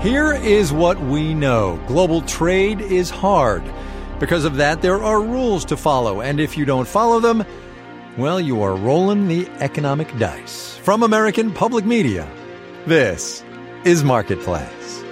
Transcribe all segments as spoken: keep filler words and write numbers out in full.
Here is what we know. Global trade is hard. Because of that, there are rules to follow. And if you don't follow them, well, you are rolling the economic dice. From American Public Media, this is Marketplace.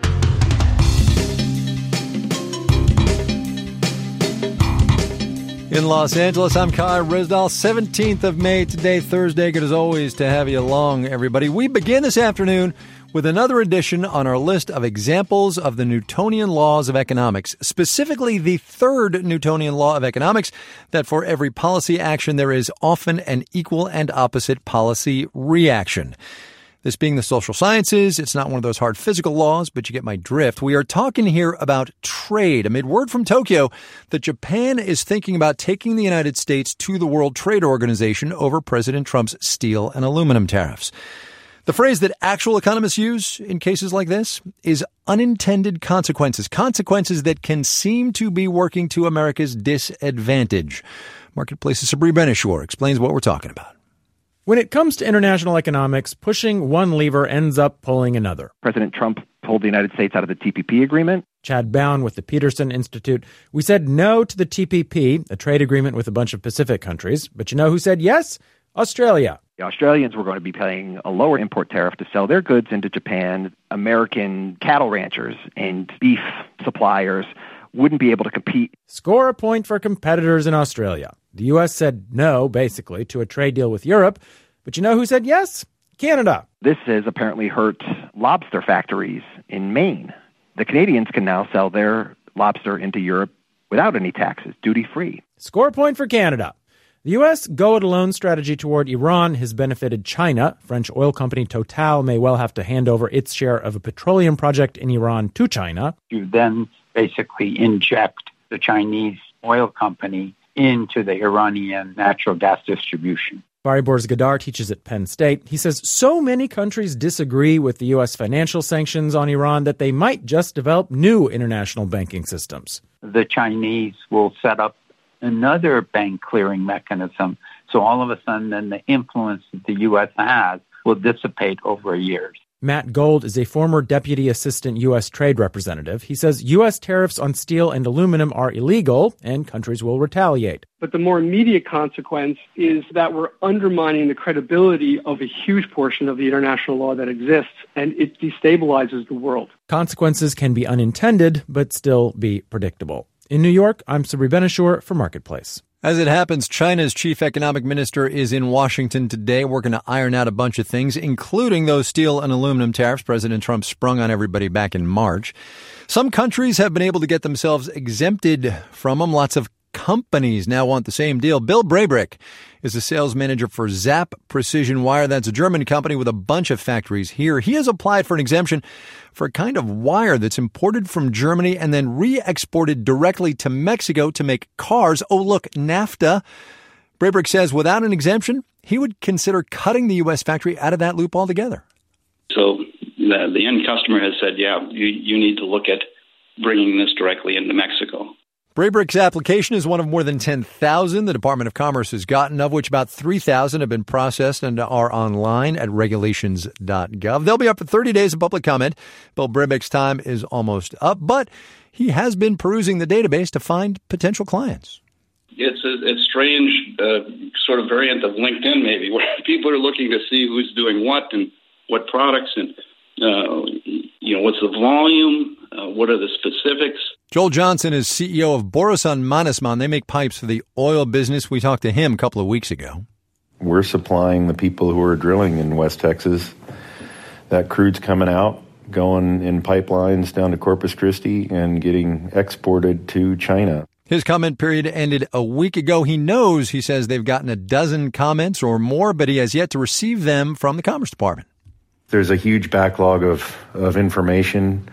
In Los Angeles, I'm Kai Ryssdal. seventeenth of May today, Thursday. Good as always to have you along, everybody. We begin this afternoon with another edition on our list of examples of the Newtonian laws of economics, specifically the third Newtonian law of economics, that for every policy action there is often an equal and opposite policy reaction. This being the social sciences, it's not one of those hard physical laws, but you get my drift. We are talking here about trade. Amid word from Tokyo that Japan is thinking about taking the United States to the World Trade Organization over President Trump's steel and aluminum tariffs. The phrase that actual economists use in cases like this is unintended consequences, consequences that can seem to be working to America's disadvantage. Marketplace's Sabri Ben-Achour explains what we're talking about. When it comes to international economics, pushing one lever ends up pulling another. President Trump pulled the United States out of the T P P agreement. Chad Bown with the Peterson Institute. We said no to the T P P, a trade agreement with a bunch of Pacific countries. But you know who said yes? Australia. The Australians were going to be paying a lower import tariff to sell their goods into Japan. American cattle ranchers and beef suppliers wouldn't be able to compete. Score a point for competitors in Australia. The U S said no, basically, to a trade deal with Europe. But you know who said yes? Canada. This has apparently hurt lobster factories in Maine. The Canadians can now sell their lobster into Europe without any taxes, duty-free. Score a point for Canada. The U S go-it-alone strategy toward Iran has benefited China. French oil company Total may well have to hand over its share of a petroleum project in Iran to China. You then basically inject the Chinese oil company into the Iranian natural gas distribution. Fari Borz-Gadar teaches at Penn State. He says so many countries disagree with the U S financial sanctions on Iran that they might just develop new international banking systems. The Chinese will set up another bank clearing mechanism. So all of a sudden, then the influence that the U S has will dissipate over years. Matt Gold is a former deputy assistant U S trade representative. He says U S tariffs on steel and aluminum are illegal and countries will retaliate. But the more immediate consequence is that we're undermining the credibility of a huge portion of the international law that exists, and it destabilizes the world. Consequences can be unintended, but still be predictable. In New York, I'm Sabri Ben-Achour for Marketplace. As it happens, China's chief economic minister is in Washington today working to iron out a bunch of things, including those steel and aluminum tariffs President Trump sprung on everybody back in March. Some countries have been able to get themselves exempted from them. Lots of companies now want the same deal. Bill Braybrick is the sales manager for Zap Precision Wire. That's a German company with a bunch of factories here. He has applied for an exemption for a kind of wire that's imported from Germany and then re-exported directly to Mexico to make cars. Oh, look, NAFTA. Braybrick says without an exemption, he would consider cutting the U S factory out of that loop altogether. So the, the end customer has said, yeah, you, you need to look at bringing this directly into Mexico. Braybrick's application is one of more than ten thousand the Department of Commerce has gotten, of which about three thousand have been processed and are online at regulations dot gov. They'll be up for thirty days of public comment. Bill Braybrick's time is almost up, but he has been perusing the database to find potential clients. It's a, it's strange uh, sort of variant of LinkedIn, maybe, where people are looking to see who's doing what and what products and, uh, you know, what's the volume, uh, what are the specifics. Joel Johnson is C E O of Borusan Mannesmann. They make pipes for the oil business. We talked to him a couple of weeks ago. We're supplying the people who are drilling in West Texas. That crude's coming out, going in pipelines down to Corpus Christi and getting exported to China. His comment period ended a week ago. He knows, he says, they've gotten a dozen comments or more, but he has yet to receive them from the Commerce Department. There's a huge backlog of, of information.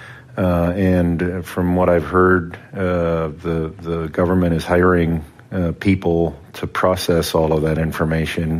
Uh, and from what I've heard, uh, the the government is hiring uh, people to process all of that information.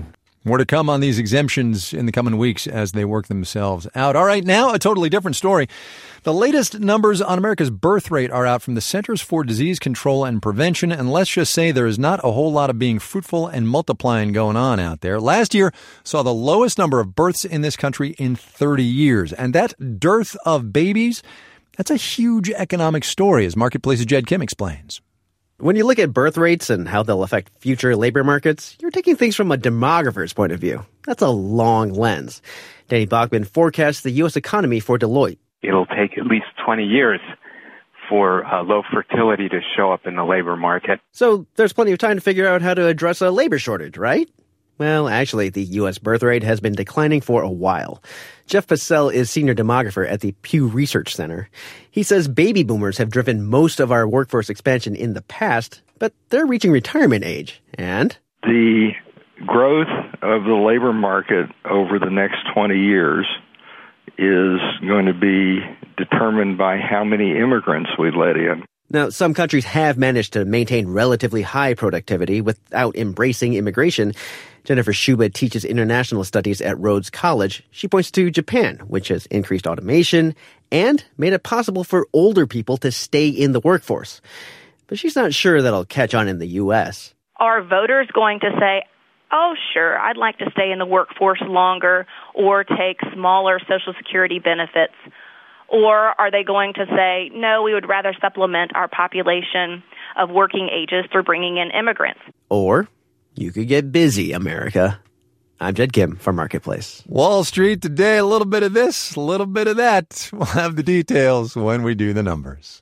More to come on these exemptions in the coming weeks as they work themselves out. All right, now a totally different story. The latest numbers on America's birth rate are out from the Centers for Disease Control and Prevention, and let's just say there is not a whole lot of being fruitful and multiplying going on out there. Last year saw the lowest number of births in this country in thirty years, and that dearth of babies, that's a huge economic story, as Marketplace's Jed Kim explains. When you look at birth rates and how they'll affect future labor markets, you're taking things from a demographer's point of view. That's a long lens. Danny Bachman forecasts the U S economy for Deloitte. It'll take at least twenty years for uh, low fertility to show up in the labor market. So there's plenty of time to figure out how to address a labor shortage, right? Well, actually, the U S birth rate has been declining for a while. Jeff Passell is senior demographer at the Pew Research Center. He says baby boomers have driven most of our workforce expansion in the past, but they're reaching retirement age. And the growth of the labor market over the next twenty years is going to be determined by how many immigrants we let in. Now, some countries have managed to maintain relatively high productivity without embracing immigration. Jennifer Schuba teaches international studies at Rhodes College. She points to Japan, which has increased automation and made it possible for older people to stay in the workforce. But she's not sure that'll catch on in the U S. Are voters going to say, oh, sure, I'd like to stay in the workforce longer or take smaller Social Security benefits? Or are they going to say, no, we would rather supplement our population of working ages through bringing in immigrants? Or you could get busy, America. I'm Jed Kim for Marketplace. Wall Street today, a little bit of this, a little bit of that. We'll have the details when we do the numbers.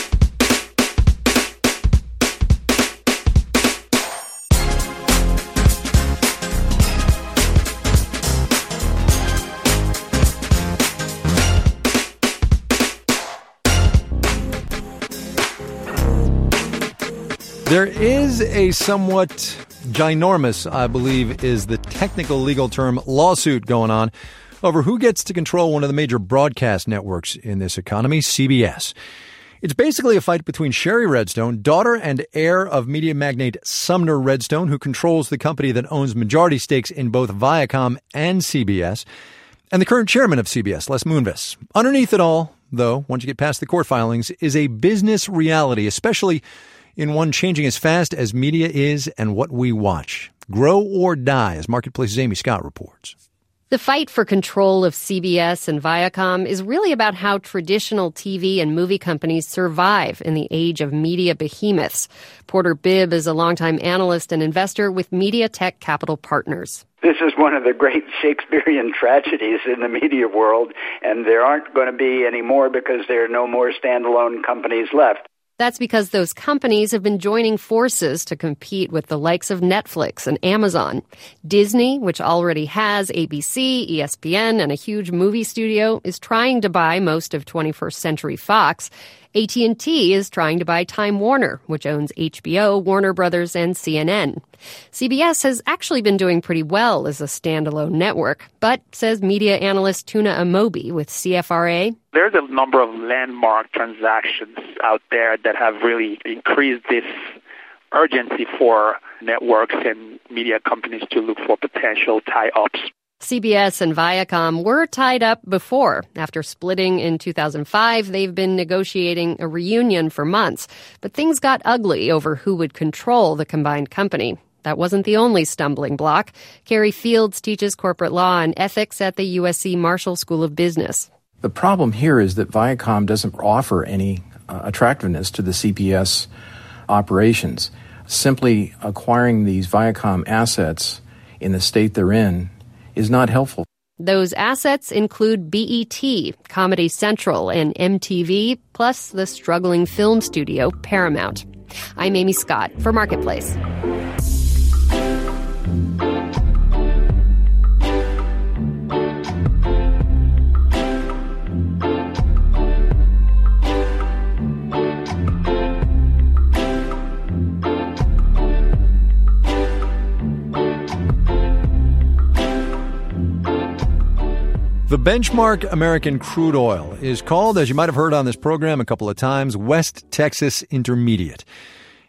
There is a somewhat ginormous, I believe is the technical legal term, lawsuit going on over who gets to control one of the major broadcast networks in this economy, C B S. It's basically a fight between Sherry Redstone, daughter and heir of media magnate Sumner Redstone, who controls the company that owns majority stakes in both Viacom and C B S, and the current chairman of C B S, Les Moonves. Underneath it all, though, once you get past the court filings, is a business reality, especially in one changing as fast as media is and what we watch. Grow or die, as Marketplace's Amy Scott reports. The fight for control of C B S and Viacom is really about how traditional T V and movie companies survive in the age of media behemoths. Porter Bibb is a longtime analyst and investor with Media Tech Capital Partners. This is one of the great Shakespearean tragedies in the media world, and there aren't going to be any more because there are no more standalone companies left. That's because those companies have been joining forces to compete with the likes of Netflix and Amazon. Disney, which already has A B C, E S P N, and a huge movie studio, is trying to buy most of twenty-first Century Fox. A T and T is trying to buy Time Warner, which owns H B O, Warner Brothers, and C N N. C B S has actually been doing pretty well as a standalone network, but, says media analyst Tuna Amobi with C F R A, there's a number of landmark transactions out there that have really increased this urgency for networks and media companies to look for potential tie-ups. C B S and Viacom were tied up before. After splitting in two thousand five, they've been negotiating a reunion for months. But things got ugly over who would control the combined company. That wasn't the only stumbling block. Carrie Fields teaches corporate law and ethics at the U S C Marshall School of Business. The problem here is that Viacom doesn't offer any uh, attractiveness to the C B S operations. Simply acquiring these Viacom assets in the state they're in is not helpful. Those assets include B E T, Comedy Central, and M T V, plus the struggling film studio Paramount. I'm Amy Scott for Marketplace. The benchmark American crude oil is called, as you might have heard on this program a couple of times, West Texas Intermediate.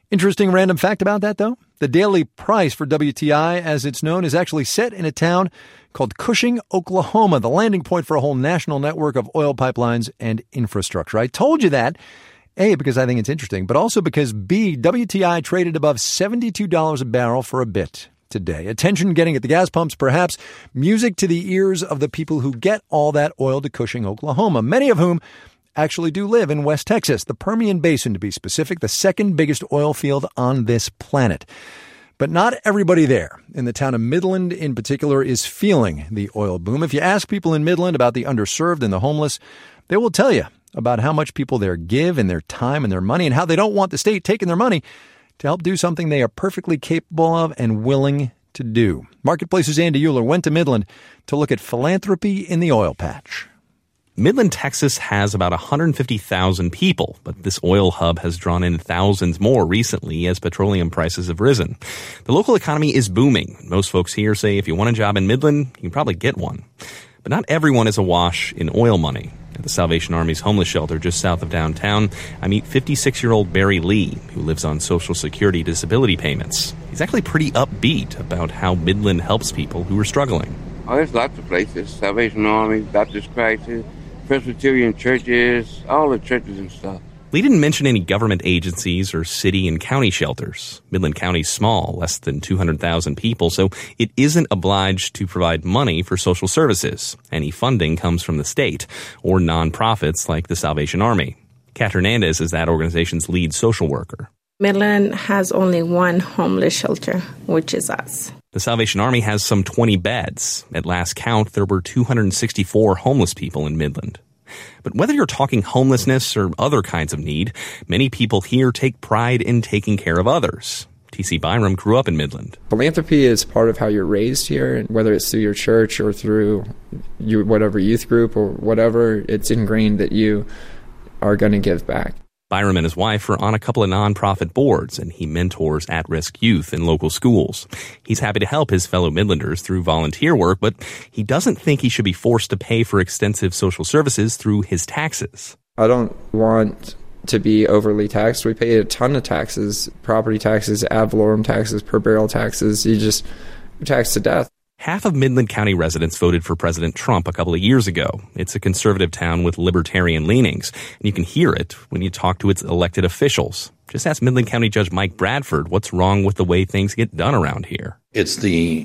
Interesting random fact about that, though. The daily price for W T I, as it's known, is actually set in a town called Cushing, Oklahoma, the landing point for a whole national network of oil pipelines and infrastructure. I told you that, A, because I think it's interesting, but also because, B, W T I traded above seventy-two dollars a barrel for a bit today. Attention getting at the gas pumps, perhaps music to the ears of the people who get all that oil to Cushing, Oklahoma, many of whom actually do live in West Texas, the Permian Basin to be specific, the second biggest oil field on this planet. But not everybody there, in the town of Midland in particular, is feeling the oil boom. If you ask people in Midland about the underserved and the homeless, they will tell you about how much people there give in their time and their money and how they don't want the state taking their money to help do something they are perfectly capable of and willing to do. Marketplace's Andy Euler went to Midland to look at philanthropy in the oil patch. Midland, Texas has about one hundred fifty thousand people, but this oil hub has drawn in thousands more recently as petroleum prices have risen. The local economy is booming. Most folks here say if you want a job in Midland, you can probably get one. But not everyone is awash in oil money. At the Salvation Army's homeless shelter just south of downtown, I meet fifty-six-year-old Barry Lee, who lives on Social Security disability payments. He's actually pretty upbeat about how Midland helps people who are struggling. Oh, there's lots of places. Salvation Army, Baptist Crisis, Presbyterian churches, all the churches and stuff. Lee didn't mention any government agencies or city and county shelters. Midland County's small, less than two hundred thousand people, so it isn't obliged to provide money for social services. Any funding comes from the state or nonprofits like the Salvation Army. Kat Hernandez is that organization's lead social worker. Midland has only one homeless shelter, which is us. The Salvation Army has some twenty beds. At last count, there were two hundred sixty-four homeless people in Midland. But whether you're talking homelessness or other kinds of need, many people here take pride in taking care of others. T C Byram grew up in Midland. Philanthropy is part of how you're raised here, whether it's through your church or through your whatever youth group or whatever, it's ingrained that you are going to give back. Byram and his wife are on a couple of nonprofit boards, and he mentors at-risk youth in local schools. He's happy to help his fellow Midlanders through volunteer work, but he doesn't think he should be forced to pay for extensive social services through his taxes. I don't want to be overly taxed. We pay a ton of taxes, property taxes, ad valorem taxes, per barrel taxes. You just you're taxed to death. Half of Midland County residents voted for President Trump a couple of years ago. It's a conservative town with libertarian leanings, and you can hear it when you talk to its elected officials. Just ask Midland County Judge Mike Bradford what's wrong with the way things get done around here. It's the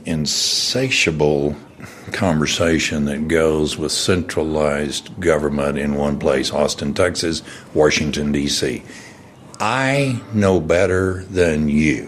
insatiable conversation that goes with centralized government in one place, Austin, Texas, Washington, D C. I know better than you.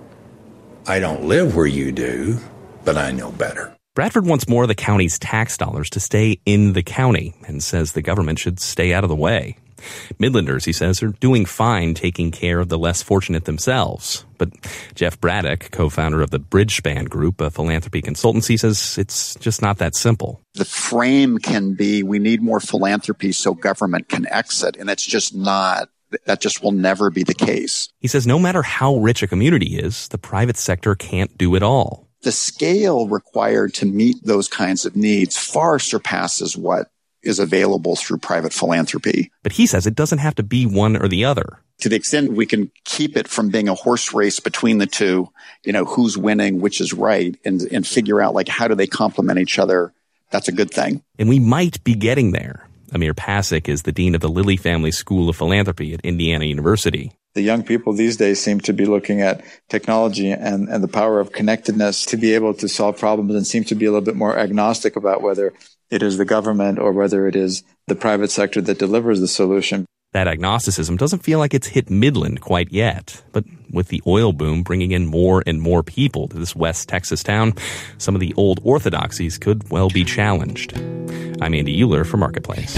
I don't live where you do, but I know better. Bradford wants more of the county's tax dollars to stay in the county and says the government should stay out of the way. Midlanders, he says, are doing fine taking care of the less fortunate themselves. But Jeff Braddock, co-founder of the Bridgespan Group, a philanthropy consultancy, says it's just not that simple. The frame can be we need more philanthropy so government can exit, and it's just not. That just will never be the case. He says no matter how rich a community is, the private sector can't do it all. The scale required to meet those kinds of needs far surpasses what is available through private philanthropy. But he says it doesn't have to be one or the other. To the extent we can keep it from being a horse race between the two, you know, who's winning, which is right, and, and figure out, like, how do they complement each other, that's a good thing. And we might be getting there. Amir Pasek is the dean of the Lilly Family School of Philanthropy at Indiana University. The young people these days seem to be looking at technology and, and the power of connectedness to be able to solve problems, and seem to be a little bit more agnostic about whether it is the government or whether it is the private sector that delivers the solution. That agnosticism doesn't feel like it's hit Midland quite yet. But with the oil boom bringing in more and more people to this West Texas town, some of the old orthodoxies could well be challenged. I'm Andy Euler for Marketplace.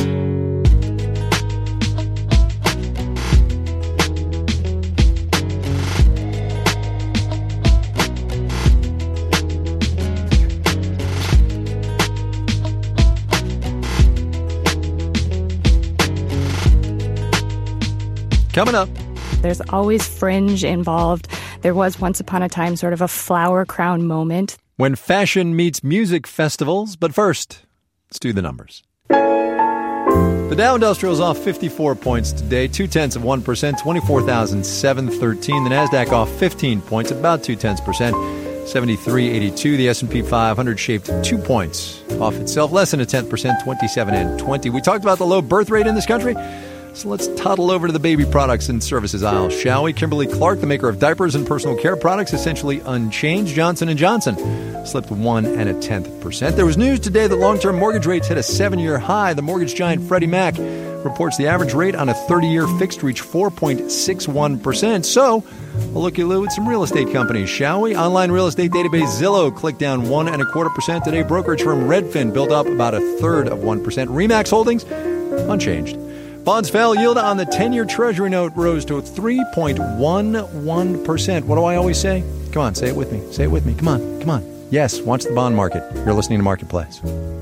Coming up. There's always fringe involved. There was once upon a time sort of a flower crown moment. When fashion meets music festivals. But first, let's do the numbers. The Dow Industrial is off fifty-four points today, two-tenths of one percent, twenty-four thousand seven hundred thirteen. The NASDAQ off fifteen points, about two-tenths percent, seventy-three eighty-two. The S and P five hundred shaved two points off itself, less than a tenth percent, twenty-seven and twenty. We talked about the low birth rate in this country, so let's toddle over to the baby products and services aisle, shall we? Kimberly-Clark, the maker of diapers and personal care products, essentially unchanged. Johnson and Johnson slipped one and a tenth percent. There was news today that long-term mortgage rates hit a seven-year high. The mortgage giant Freddie Mac reports the average rate on a thirty-year fixed reached four point six one percent. So, we'll look at some real estate companies, shall we? Online real estate database Zillow clicked down one and a quarter percent today. Brokerage firm Redfin built up about a third of one percent. Remax Holdings unchanged. Bonds fell. Yield on the ten-year Treasury note rose to three point one one percent. What do I always say? Come on, say it with me. Say it with me. Come on, come on. Yes, watch the bond market. You're listening to Marketplace.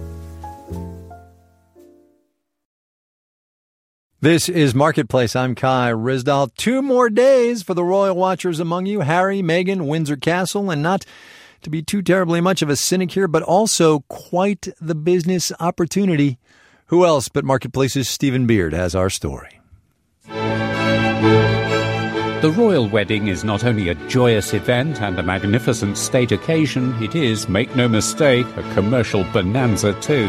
This is Marketplace. I'm Kai Ryssdal. Two more days for the royal watchers among you. Harry, Meghan, Windsor Castle, and not to be too terribly much of a cynic here, but also quite the business opportunity. Who else but Marketplace's Stephen Beard has our story. The royal wedding is not only a joyous event and a magnificent state occasion, it is, make no mistake, a commercial bonanza too.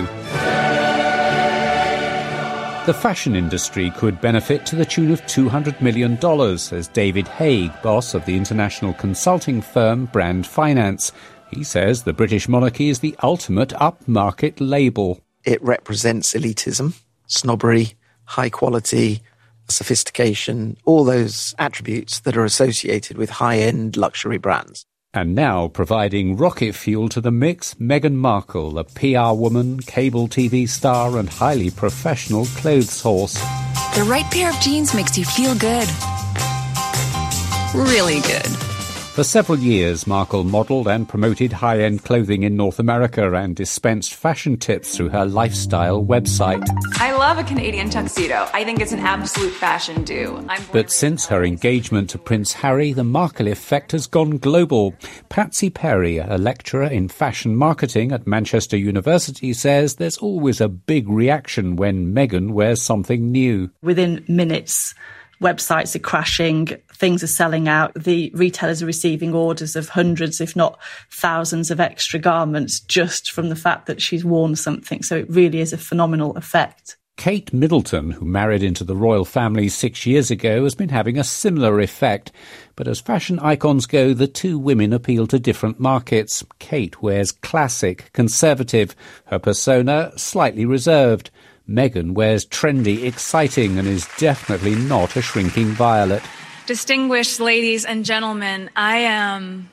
The fashion industry could benefit to the tune of two hundred million dollars, says David Haig, boss of the international consulting firm Brand Finance. He says the British monarchy is the ultimate upmarket label. It represents elitism, snobbery, high quality, sophistication, all those attributes that are associated with high-end luxury brands. And now, providing rocket fuel to the mix, Meghan Markle, a P R woman, cable T V star, and highly professional clothes horse. The right pair of jeans makes you feel good. Really good. For several years, Markle modelled and promoted high-end clothing in North America and dispensed fashion tips through her lifestyle website. I love a Canadian tuxedo. I think it's an absolute fashion do. I'm but since her engagement to Prince Harry, the Markle effect has gone global. Patsy Perry, a lecturer in fashion marketing at Manchester University, says there's always a big reaction when Meghan wears something new. Within minutes, websites are crashing, things are selling out, the retailers are receiving orders of hundreds, if not thousands of extra garments just from the fact that she's worn something. So it really is a phenomenal effect. Kate Middleton, who married into the royal family six years ago, has been having a similar effect. But as fashion icons go, the two women appeal to different markets. Kate wears classic, conservative, her persona slightly reserved. Meghan wears trendy, exciting, and is definitely not a shrinking violet. Distinguished ladies and gentlemen, I am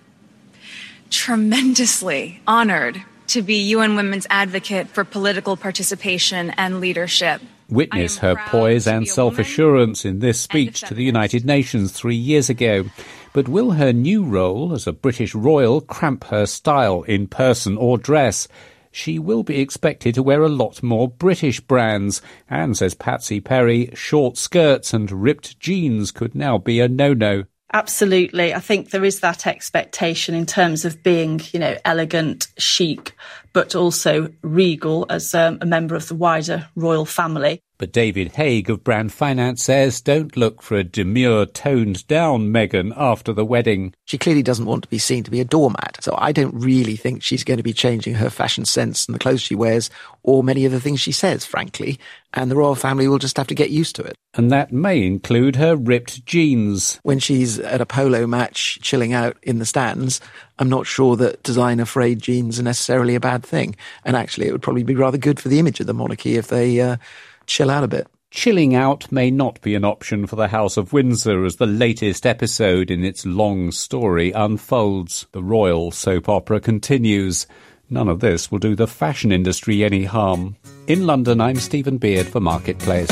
tremendously honored to be U N Women's advocate for political participation and leadership. Witness her poise and self-assurance in this speech to the United Nations three years ago. But will her new role as a British royal cramp her style in person or dress? She will be expected to wear a lot more British brands, and, says Patsy Perry, short skirts and ripped jeans could now be a no-no. Absolutely. I think there is that expectation in terms of being, you know, elegant, chic, but also regal as um, a member of the wider royal family. But David Haig of Brand Finance says don't look for a demure, toned-down Meghan after the wedding. She clearly doesn't want to be seen to be a doormat, so I don't really think she's going to be changing her fashion sense and the clothes she wears, or many of the things she says, frankly, and the royal family will just have to get used to it. And that may include her ripped jeans. When she's at a polo match chilling out in the stands, I'm not sure that designer frayed jeans are necessarily a bad thing. And actually, it would probably be rather good for the image of the monarchy if they uh, chill out a bit. Chilling out may not be an option for the House of Windsor as the latest episode in its long story unfolds. The royal soap opera continues. None of this will do the fashion industry any harm. In London, I'm Stephen Beard for Marketplace.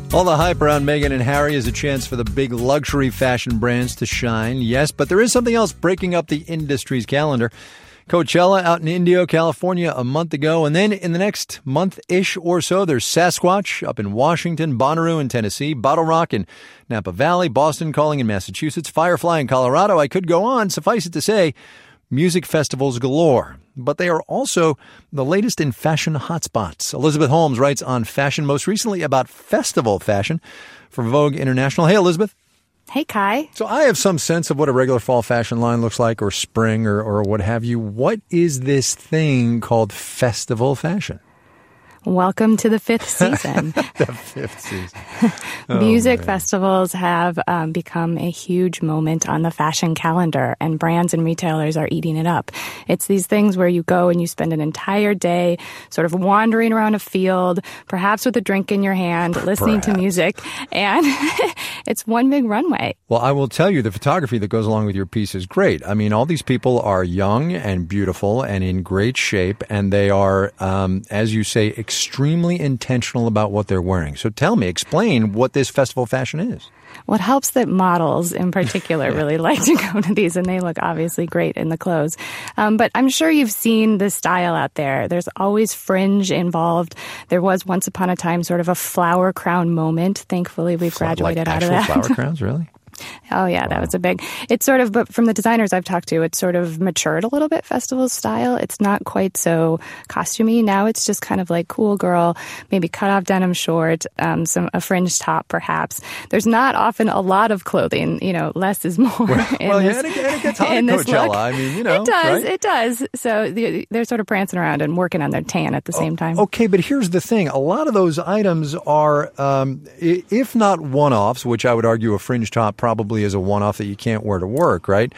All the hype around Meghan and Harry is a chance for the big luxury fashion brands to shine, yes, but there is something else breaking up the industry's calendar. Coachella out in Indio, California a month ago, and then in the next month-ish or so, there's Sasquatch up in Washington, Bonnaroo in Tennessee, Bottle Rock in Napa Valley, Boston Calling in Massachusetts, Firefly in Colorado. I could go on. Suffice it to say, music festivals galore. But they are also the latest in fashion hotspots. Elizabeth Holmes writes on fashion, most recently about festival fashion for Vogue International. Hey, Elizabeth. Hey, Kai. So I have some sense of what a regular fall fashion line looks like, or spring, or, or what have you. What is this thing called festival fashion? Welcome to the fifth season. The fifth season. Oh, Music man. festivals have um, become a huge moment on the fashion calendar, and brands and retailers are eating it up. It's these things where you go and you spend an entire day sort of wandering around a field, perhaps with a drink in your hand, listening Perhaps. to music, and it's one big runway. Well, I will tell you, the photography that goes along with your piece is great. I mean, all these people are young and beautiful and in great shape, and they are, um, as you say, extremely intentional about what they're wearing. So tell me, explain what this festival fashion is. What helps that models in particular Yeah. really like to go to these, and they look obviously great in the clothes. Um, but I'm sure you've seen the style out there. There's always fringe involved. There was once upon a time sort of a flower crown moment. Thankfully, we've graduated like out of actual that. flower crowns, really? Oh, yeah, that was a big, it's sort of, but from the designers I've talked to, it's sort of matured a little bit, festival style. It's not quite so costumey. Now it's just kind of like cool girl, maybe cut off denim short, um, some, a fringe top perhaps. There's not often a lot of clothing, you know, less is more. Well, in well this, yeah, and it, and it gets hot in at this Coachella. look. I mean, you know, It does, right? it does. So the, they're sort of prancing around and working on their tan at the same time. Okay, but here's the thing. A lot of those items are, um, i- if not one-offs, which I would argue a fringe top probably is a one-off that you can't wear to work, right?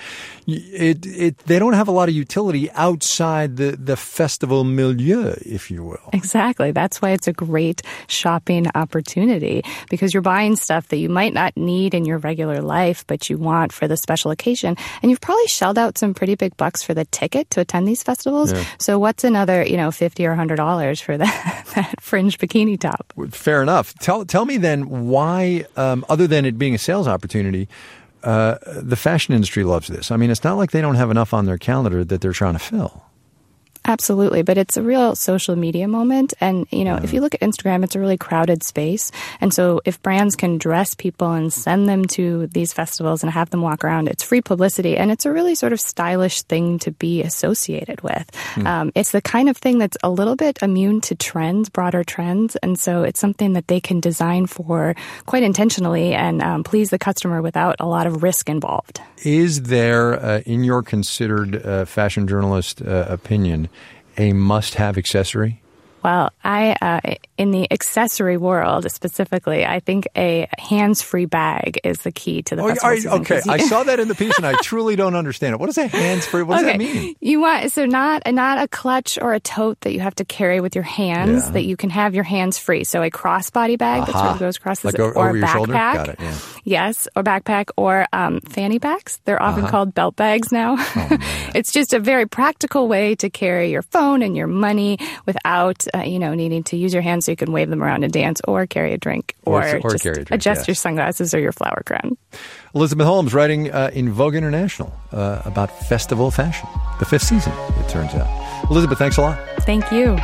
It, it, they don't have a lot of utility outside the, the festival milieu, if you will. Exactly. That's why it's a great shopping opportunity, because you're buying stuff that you might not need in your regular life, but you want for the special occasion. And you've probably shelled out some pretty big bucks for the ticket to attend these festivals. Yeah. So what's another, you know, fifty or one hundred dollars for that, that fringe bikini top? Fair enough. Tell, tell me then why, um, other than it being a sales opportunity, Uh, the fashion industry loves this. I mean, it's not like they don't have enough on their calendar that they're trying to fill. Absolutely. But it's a real social media moment. And, you know, if you look at Instagram, it's a really crowded space. And so if brands can dress people and send them to these festivals and have them walk around, it's free publicity. And it's a really sort of stylish thing to be associated with. Hmm. Um, it's the kind of thing that's a little bit immune to trends, broader trends. And so it's something that they can design for quite intentionally and um, please the customer without a lot of risk involved. Is there, uh, in your considered uh, fashion journalist uh, opinion, a must-have accessory? Well, I uh, in the accessory world specifically, I think a hands-free bag is the key to the Oh, festival are- season, okay, 'cause you- I saw that in the piece, and I truly don't understand it. What is a hands-free? What does okay. that mean? You want so not not a clutch or a tote that you have to carry with your hands. Yeah. That you can have your hands free. So a crossbody bag that Aha. sort of goes across the Like o- or over a your backpack. shoulder? Got it, yeah. Yes, or backpack or um, fanny bags. They're often Uh-huh. called belt bags now. Oh, It's just a very practical way to carry your phone and your money without uh, you know needing to use your hands so you can wave them around and dance or carry a drink Or- or, or just carry a drink, adjust yes. your sunglasses or your flower crown. Elizabeth Holmes writing uh, in Vogue International uh, about festival fashion. The fifth season, it turns out. Elizabeth, thanks a lot. Thank you.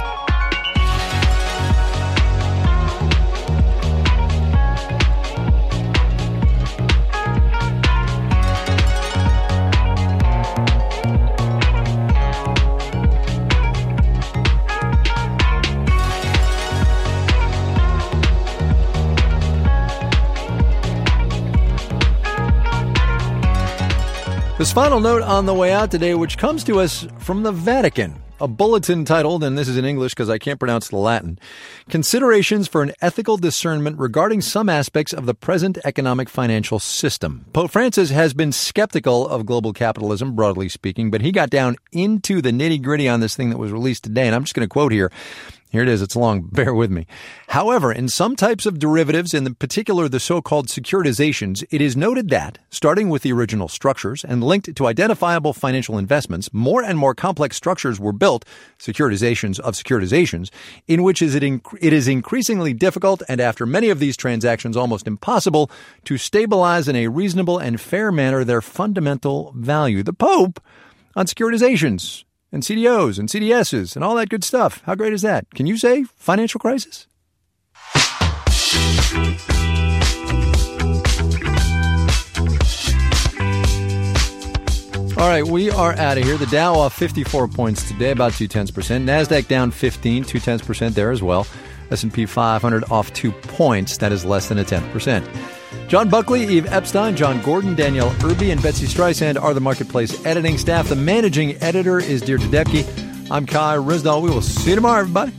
This final note on the way out today, which comes to us from the Vatican. A bulletin titled, and this is in English because I can't pronounce the Latin, Considerations for an Ethical Discernment Regarding Some Aspects of the Present Economic Financial System. Pope Francis has been skeptical of global capitalism, broadly speaking, but he got down into the nitty-gritty on this thing that was released today, and I'm just going to quote here. Here it is. It's long. Bear with me. However, in some types of derivatives, in particular the so-called securitizations, it is noted that, starting with the original structures and linked to identifiable financial investments, more and more complex structures were built, securitizations of securitizations, in which is it, inc- it is increasingly difficult and after many of these transactions almost impossible to stabilize in a reasonable and fair manner their fundamental value. The Pope on securitizations and C D Os and C D Ss and all that good stuff. How great is that? Can you say financial crisis? All right, we are out of here. The Dow off fifty-four points today, about two-tenths percent. NASDAQ down fifteen, two-tenths percent there as well. S and P five hundred off two points. That is less than a tenth percent. John Buckley, Eve Epstein, John Gordon, Danielle Irby, and Betsy Streisand are the Marketplace editing staff. The managing editor is Deirdre Depke. I'm Kai Ryssdal. We will see you tomorrow, everybody.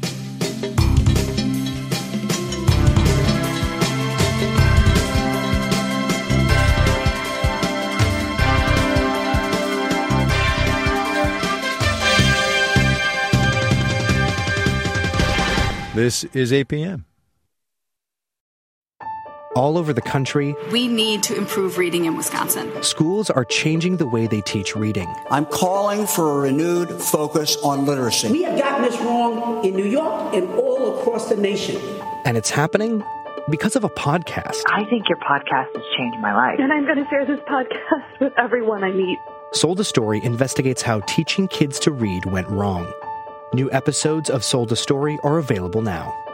This is eight p.m. All over the country, we need to improve reading in Wisconsin. Schools are changing the way they teach reading. I'm calling for a renewed focus on literacy. We have gotten this wrong in New York and all across the nation. And it's happening because of a podcast. I think your podcast has changed my life. And I'm going to share this podcast with everyone I meet. Sold a Story investigates how teaching kids to read went wrong. New episodes of Sold a Story are available now.